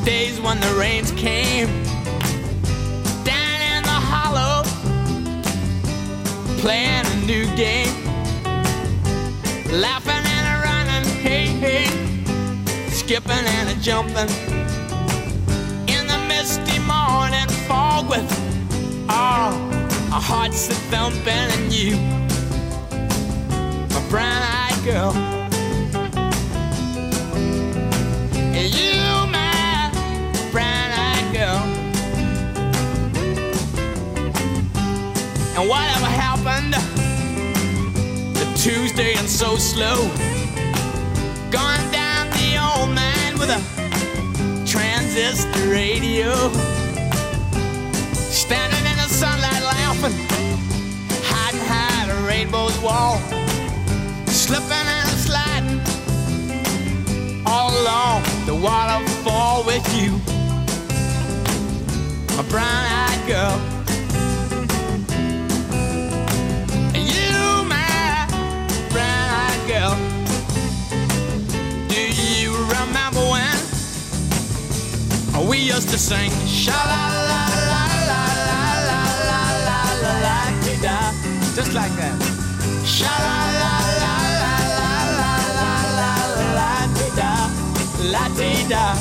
days when the rains came down in the hollow, playing a new game, laughing and a running, hey, hey, skipping and a jumping in the misty morning fog with our hearts a thumping, and you, my brown-eyed girl, and you, my brown-eyed girl. And whatever happened to Tuesday and so slow, going down the old man with a transistor radio, standing in the sunlight laughing, hiding behind a rainbow's wall, slipping and sliding all along the waterfall with you, my brown-eyed girl. You, my brown-eyed girl. Do you remember when we used to sing sha-la-la-la-la-la-la-la-la-la-la-la-la-la-la-la, just like that. Sha-la-la-la-la-la-la-la-la-la-la-la-la-la.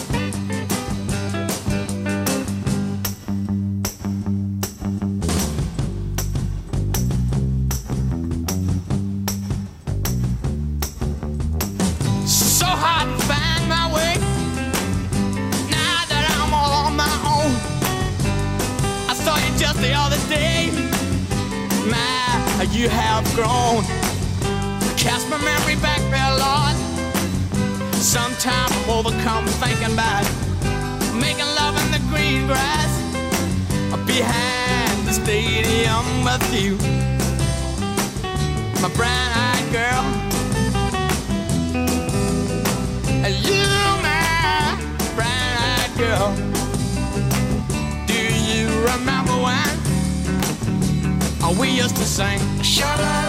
So hard to find my way now that I'm all on my own. I saw you just the other day. My, you have grown. Cast my memory back there, Lord. Sometime I'm overcome thinking about making love in the green grass behind the stadium with you, my brown-eyed girl. You, my brown-eyed girl. Do you remember when we used to sing sha-la-la?